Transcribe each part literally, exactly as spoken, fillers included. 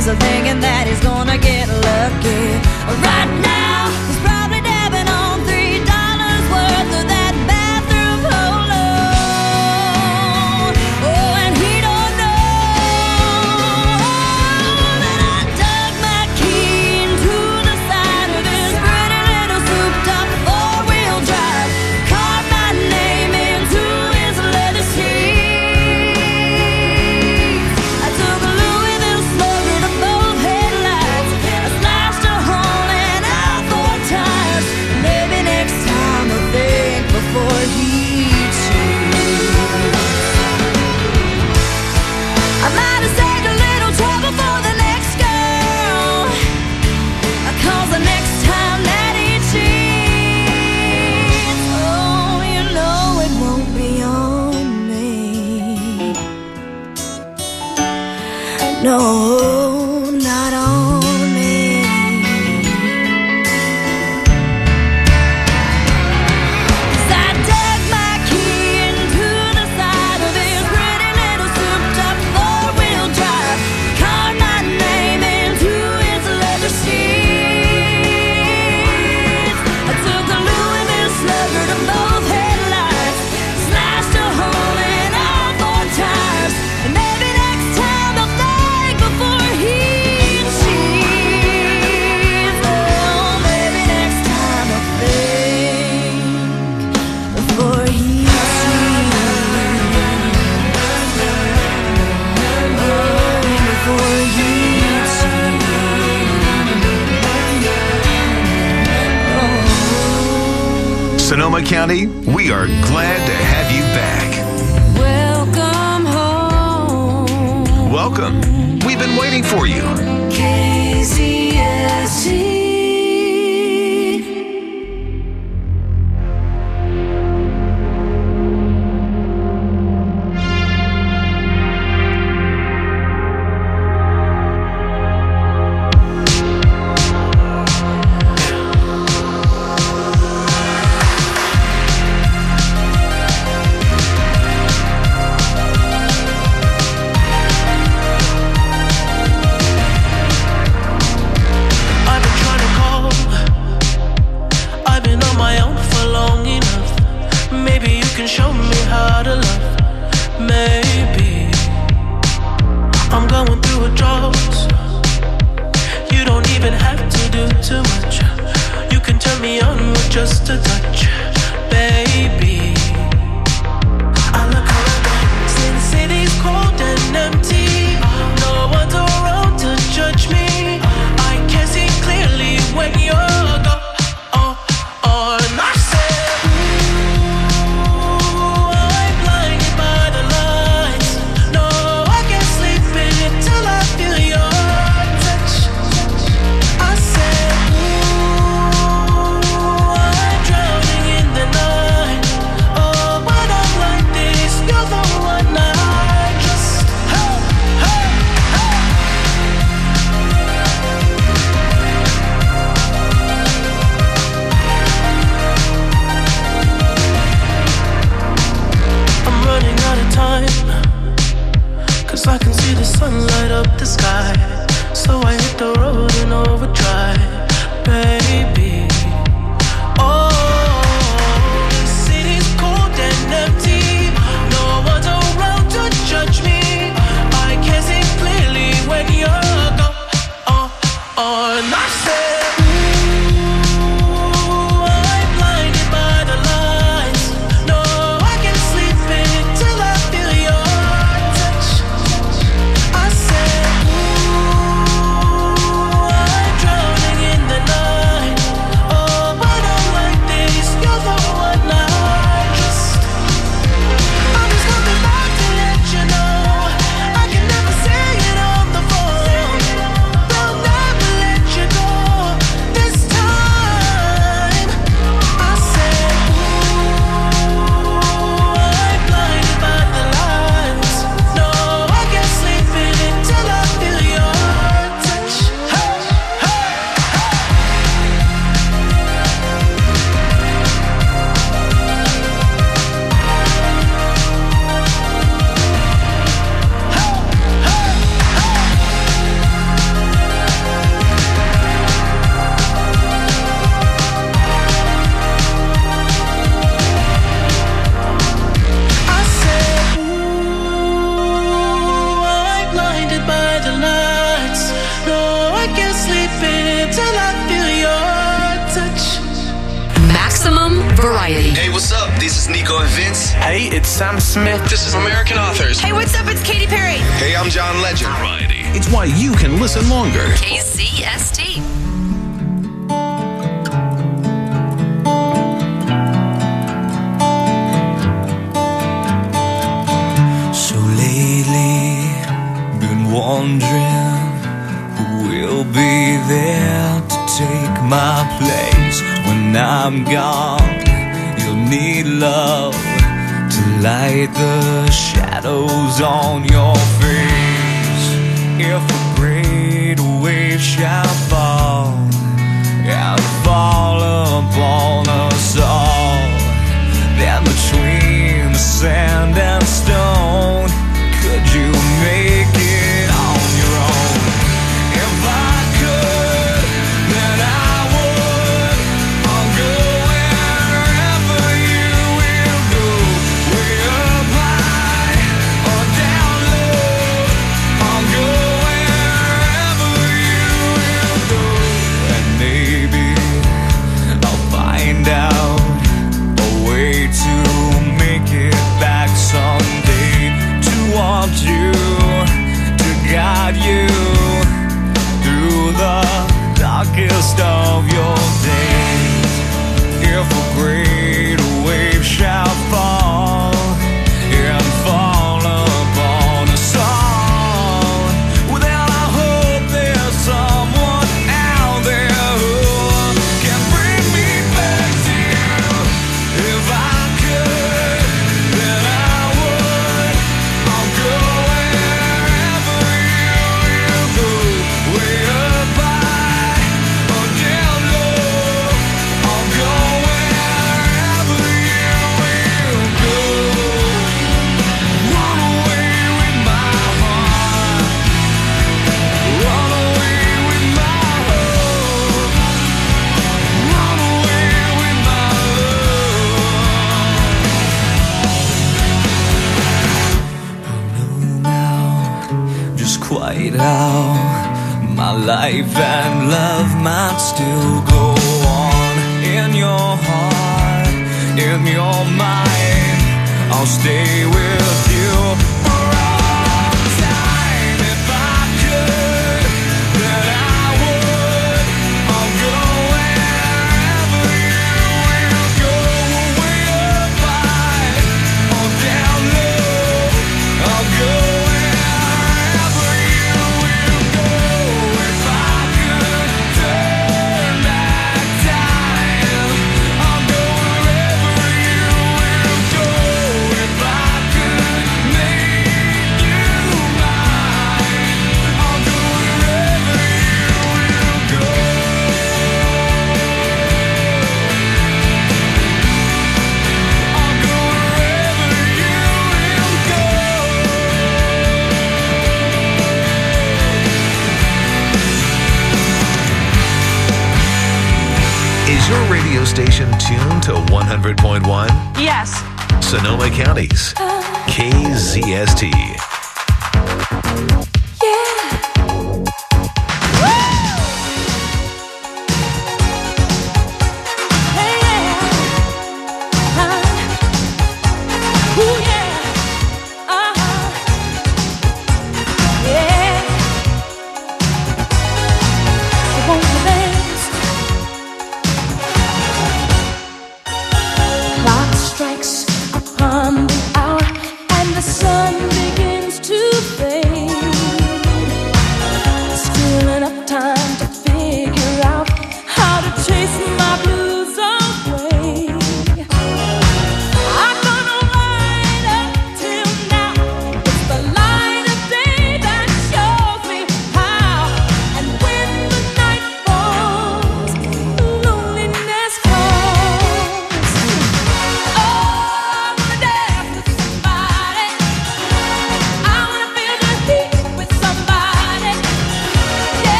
he's thinking that he's gonna get lucky. Right now, he's probably dabbing on three dollars worth of that bathroom polo. Oh, and he don't know that I dug my key into the side of this pretty little souped-up four-wheel drive, carved my name into his leather seats. I took a Louisville slugger to both headlights. I slashed a hole in all four tires. Maybe next time I'll think before he cheats. I might have saved a little trouble for the next girl, 'cause the next time that he cheats, oh, you know it won't be on me. No, not on me. 'Cause I dug my key into the side of this pretty little souped-up four-wheel drive, carved my name into his leather seats. I took a Louisville slugger to both headlights, slashed a hole in all four tires, and maybe next time I'll think before he cheats. Oh, maybe next time I'll think before he cheats. Oh, before he cheats. Sonoma County, we are glad to have you back. Welcome home, Welcome. We've been waiting for you. K Z S T. I've been trying to call. I've been on my own for long enough. Maybe you can show me how to love. Maybe I'm going through a drought. You don't even have to do too much. You can turn me on with just a touch, baby. I look around, since city's cold and empty, no one's around to judge me. I can see clearly when you're gone. Oh, oh, and I said, ooh, I'm blinded by the lights. No, I can't sleep until I feel your touch. I said, ooh, I'm drowning in the night. Oh, when I'm like this, you're the one I trust. Hey, hey, hey. I'm running out of time, 'cause I can see the sun light up the sky. So I hit the road in overdrive, baby. Oh, the city's cold and empty. No one's around to judge me. I can see clearly when you're gone. Oh, oh, and I said, ooh, I'm blinded by the lights. No, I can't sleep until I feel your touch. I said, ooh, I'm drowning in the night. Variety. Hey, what's up? This is Nico and Vince. Hey, it's Sam Smith. This is American Authors. Hey, what's up? It's Katy Perry. Hey, I'm John Legend. Variety. It's why you can listen longer. K Z S T. So lately, been wondering who will be there to take my place when I'm gone. You'll need love to light the shadows on your face. If a great wave shall fall and fall upon us all, then between the sand and stone, could you make it on your own? If I could, then I would. I'll go wherever you will go, way up high or down low. I'll go wherever you will go, and maybe I'll find out a way to make it back someday, to want you, to guide you through the darkest of your days. If a great wave shall fall and fall upon us all, well then I hope there's someone out there who can bring me back to you. If I could, then I would. I'll go wherever you will go, way up high or down low. I'll go wherever you will go. Run away with my heart, run away with my hope, run away with my love. I know now just quite how my life and love might still go on. In your heart, in your mind, I'll stay with you for all time. If I could, then I would. I'll go wherever you will go, way up high or down low. I'll go wherever you will go. If I could turn back time, I'll go wherever you will go. If I could make you mine, I'll go wherever you will go. I'll go wherever you will go. Is your radio station tuned to one hundred point one? Yes. Sonoma County's K Z S T. Clock strikes upon the hour and the sun begins to fade.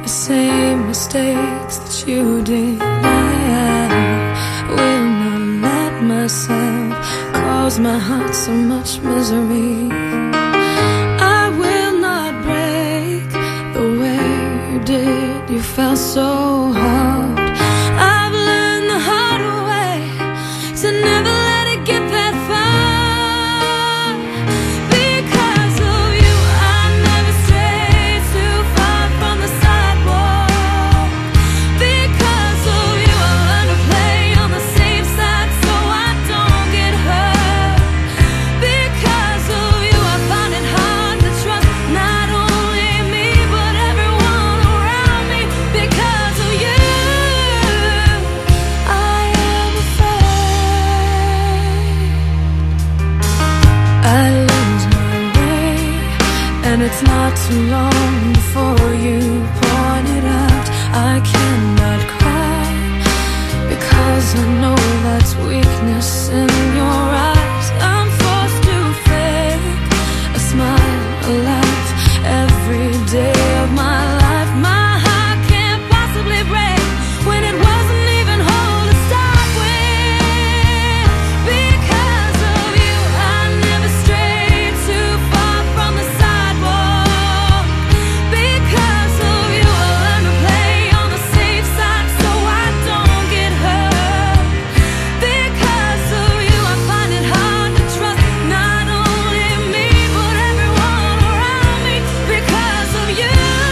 the same mistakes that you did. I will not let myself cause my heart so much misery. I will not break the way you did. You felt so hard. I've learned the hard way to never let it get that far. Because of you, I never strayed too far from the sidewalk. Because of you, I learned to play on the safe side so I don't get hurt. Because of you, I find it hard to trust not only me but everyone around me. Because of you, I am afraid. I lose my way, and it's not too long before you point it out. I cannot cry because I know that's weakness in your eyes. I'm forced to fake a smile, a laugh every day of my life. My heart can't possibly break when it wasn't even whole to start with. Because of you, I never strayed too far from the sidewalk. Because of you, I learned to play on the safe side so I don't get hurt. Because of you, I find it hard to trust not only me but everyone around me. Because of you,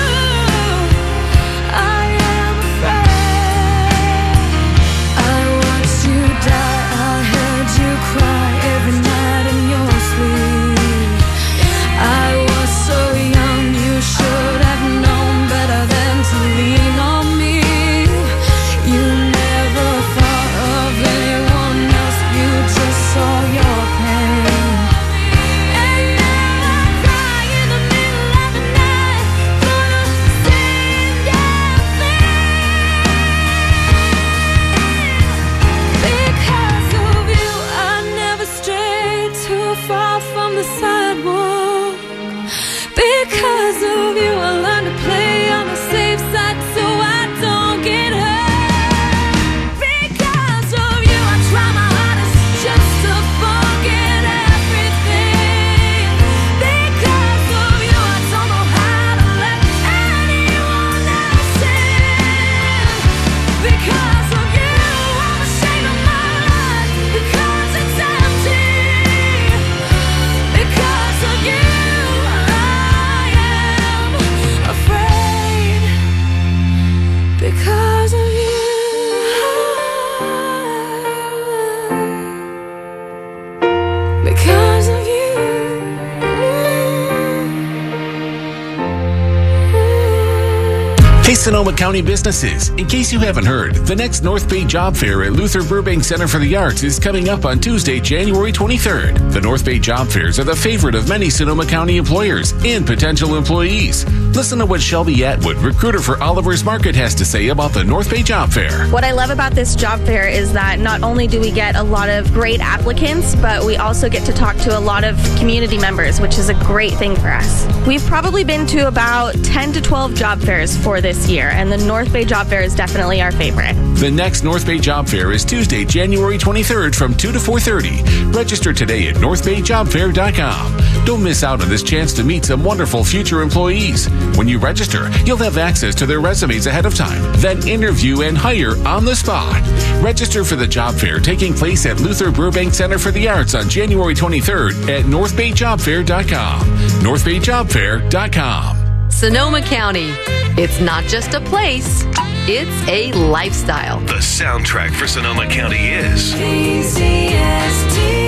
I am afraid. I watched you die, I heard you cry every night in your sleep. I was so young, you should have known better than to lean on me. You never thought of anyone else, you just saw your pain. And now I cry in the middle of the night for the same damn thing. Because of you, I never strayed too far from the sidewalk. Because of you, I learned to play on the safe side so I don't get hurt. Because of you, I try my hardest just to forget everything. Because of you, I don't know how to let anyone else in. Because of you, I'm ashamed of my life because it's empty. Because of you, I am afraid. Because of you, because of you. Hey, Sonoma County businesses. In case you haven't heard, the next North Bay Job Fair at Luther Burbank Center for the Arts is coming up on Tuesday, January twenty-third. The North Bay Job Fairs are the favorite of many Sonoma County employers and potential employees. Listen to what Shelby Atwood, recruiter for Oliver's Market, has to say about the North Bay Job Fair. What I love about this job fair is that not only do we get a lot of great applicants, but we also get to talk to a lot of community members, which is a great thing for us. We've probably been to about ten to twelve job fairs for this year, and the North Bay Job Fair is definitely our favorite. The next North Bay Job Fair is Tuesday, January twenty-third from two to four thirty. Register today at north bay job fair dot com. Don't miss out on this chance to meet some wonderful future employees. When you register, you'll have access to their resumes ahead of time, then interview and hire on the spot. Register for the job fair taking place at Luther Burbank Center for the Arts on January twenty-third at north bay job fair dot com. north bay job fair dot com. Sonoma County. It's not just a place, it's a lifestyle. The soundtrack for Sonoma County is P C S T.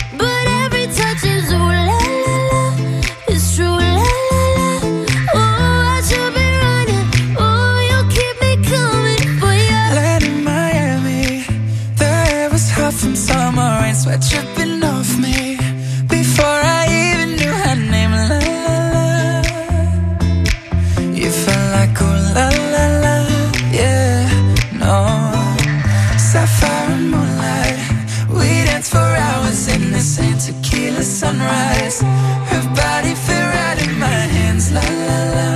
It's true, la la la. summer rain, sweat dripping off me before I even knew her name. La la la, you felt like oh la la la, yeah, no. Sapphire and moonlight, we danced for hours in the same tequila sunrise. Her body fit right in my hands, la la la.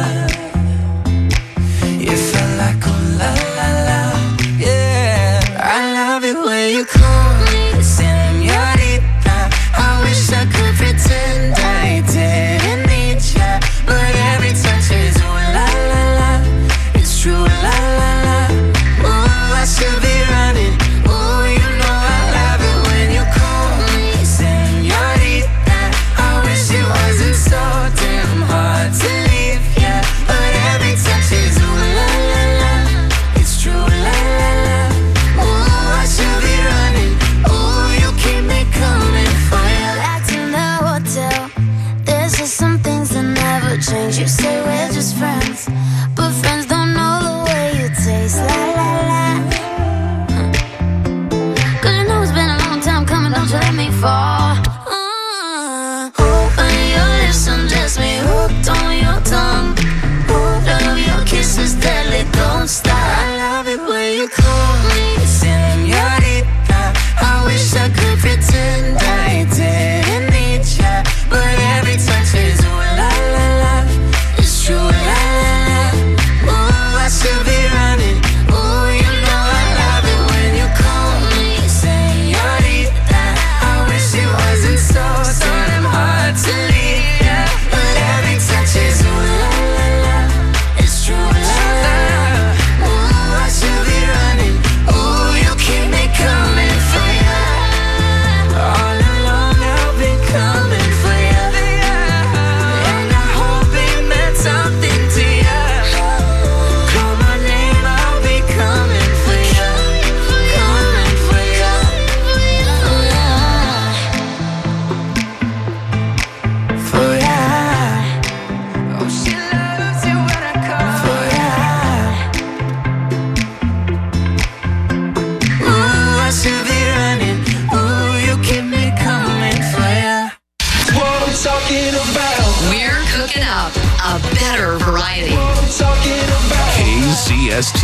You felt like oh la la la, yeah. I love it when you call me señorita. I wish I could pretend I didn't need ya, but every touch is ooh la la la. It's true la la la. Ooh, I should be running. Ooh, you know I love it when you call me señorita. I wish it wasn't so damn hard to leave ya, but every touch is ooh la la la. It's true la la la. Ooh, I should be running. Ooh, you keep me coming for ya. Back in the hotel, there's just some things that never change. You say we're just friends, but friends don't know the way you taste. La la la. Cause you know it's been a long time coming, don't you let me fall. Uh, open your lips, undress me, hooked on your tongue. Ooh, love your kisses deadly, don't stop. I love it when you call me señorita. I wish I could pretend I didn't need ya, but every touch is ooh la la la. It's true la la la. Ooh, I should be running. Ooh, you know I love it when you call me señorita. I wish it wasn't so so damn hard to leave ya, but every touch is ooh la la la. It's true la la la. Ooh, I should be running. Ooh, you keep me coming for ya. All along I've been coming for ya, and I hope it meant something to ya. Call my name, I'll be coming for ya, coming for ya. For ya. Oh, she loves you when I call for ya. Ooh, I should be running. Ooh, you keep me coming for ya. What I'm talking about. We're cooking up a better variety. What I'm talking about. K Z S T.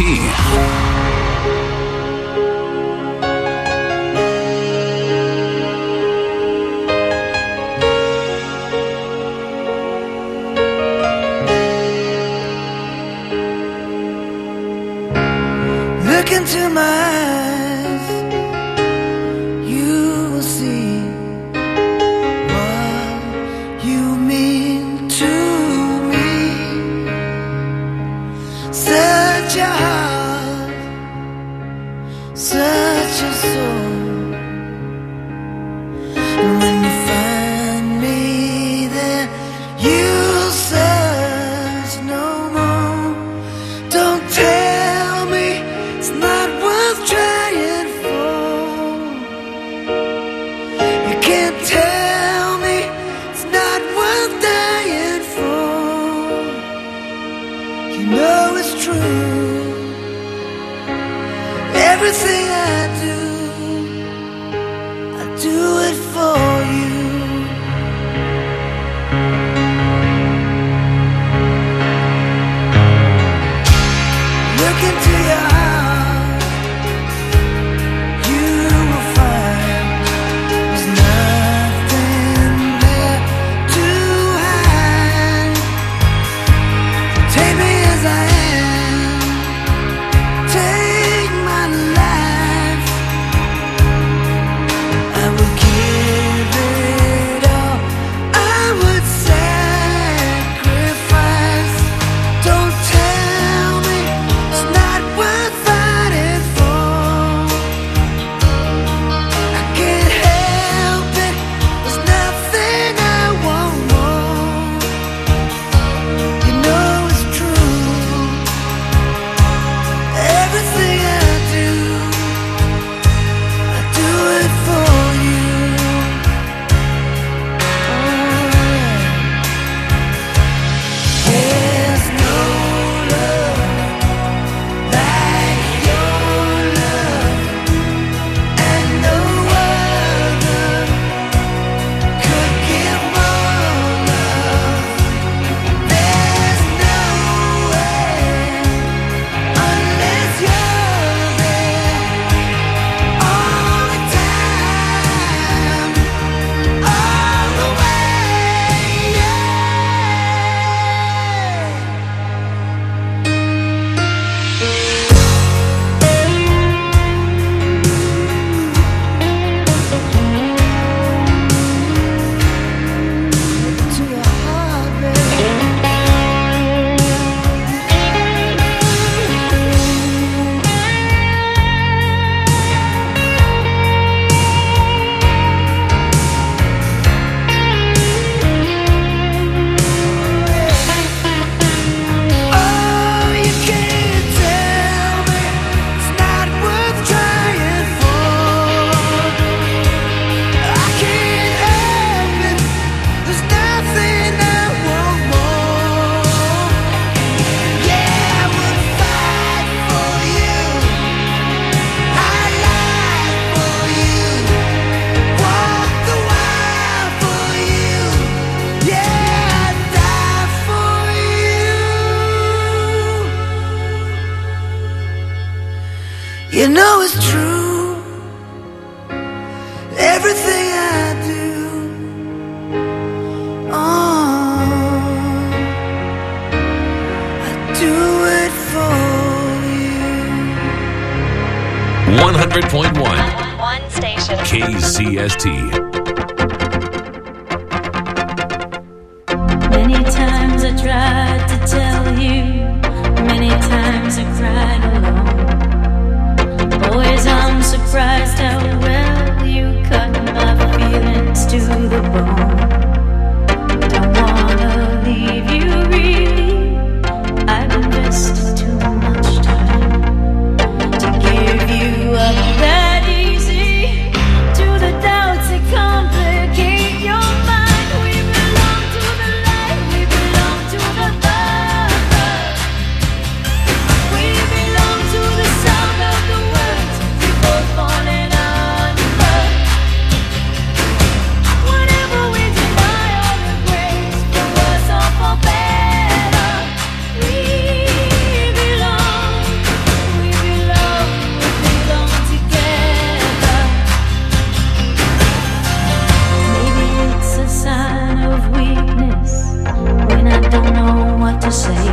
Look into my eyes, you will see what you mean to me. Search your heart, You know it's true. Everything I do, oh, I do it for you. one hundred point one One station. K Z S T. Many times I tried to tell you, many times I cried alone. Always I'm surprised how well you cut my feelings to the bone. Don't wanna leave you really, I've invested too much time to give you up that easy to the doubts that complicate your mind. We belong to the light, we belong to the dark. We belong to the sound of the words we both falling under. Whenever we deny all the grace, for worse or for better, we belong, we belong, we belong together. Maybe it's a sign of weakness when I don't know what to say.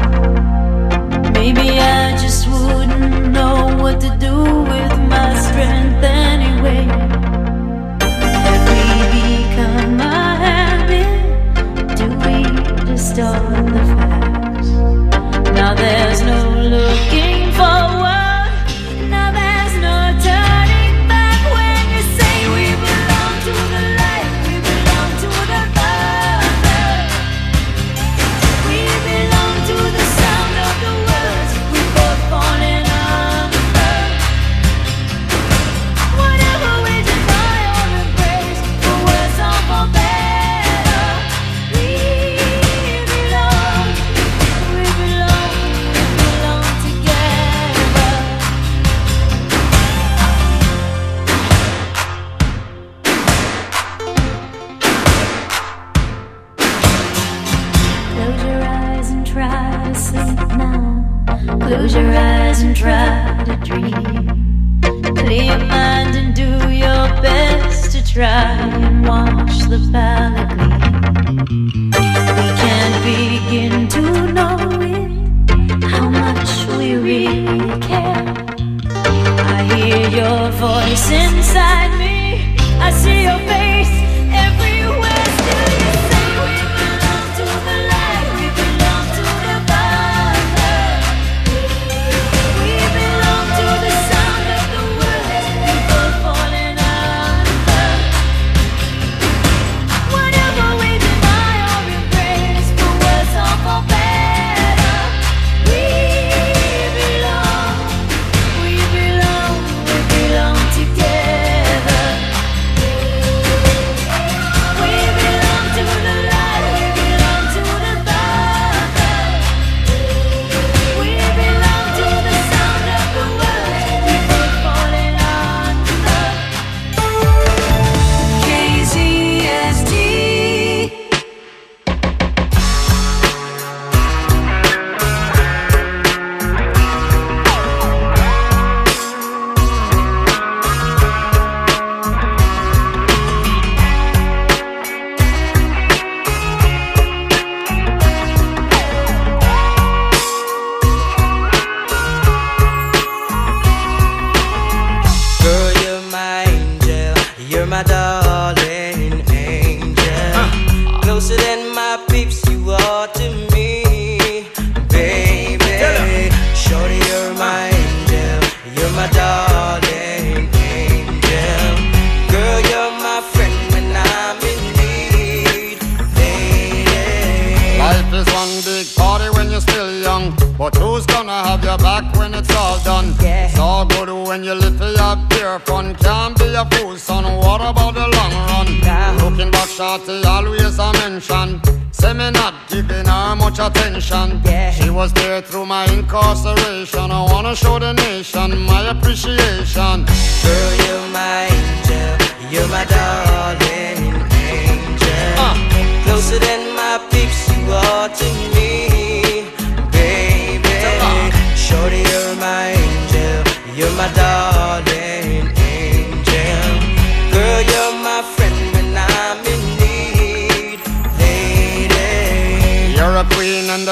Maybe I just wouldn't know what to do with my strength anyway. Have we become a habit? Do we distort the facts? Now there's no looking forward. Now there's no turning back. When you say we belong to the light, we belong to the dark. We belong to the sound of the words we both falling under. Whatever we deny or embrace, for worse or for better, we belong, we belong, we belong together. Close your eyes and try to sleep now. Close your eyes and try to dream. Clear your mind and do your best to try and watch the palette gleam. We can't begin to know it, how much we really care. I hear your voice inside me, I see your face everywhere. Still you say we belong to the light, we belong to the dark. We belong to the sound of the words we both falling under. Whatever we deny or embrace, for worse or for better, we belong, we belong, we belong together. We belong to the light, we belong to the dark. We belong to the sound of the words we both falling under. K Z S T. Girl, you're my angel, you're my darling angel. Closer than my peeps, you are to me, baby. Shorty, you're my angel, you're my darling angel. Girl, you're my friend when I'm in need, lady. Life is one big party when you're still young, but who's gonna have your back when it's all done? Yeah. It's all good when you live for your pure fun. Can't be a fool, son. What about the long run? Nah. Looking back, shorty, always a mention. Say me not giving her much attention. Yeah. She was there through my incarceration. I wanna show the nation my appreciation. Girl, you're my angel, you're my darling angel. Uh. Closer than my peeps, you are to me, baby. Shorty, you're my angel, you're my darling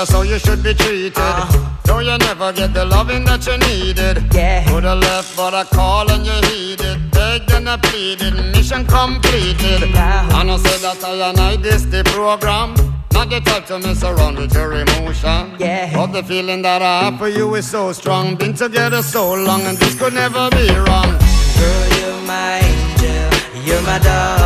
that's how you should be treated. Uh-huh. Though you never get the loving that you needed. Yeah. Could have left, but I called and you heeded. Begged and I pleaded, mission completed. Uh-huh. And I said that I and I this the program. Not the type to mess around with your emotion. Yeah. But the feeling that I have for you is so strong. Been together so long and this could never be wrong. Girl, you're my angel, you're my dog.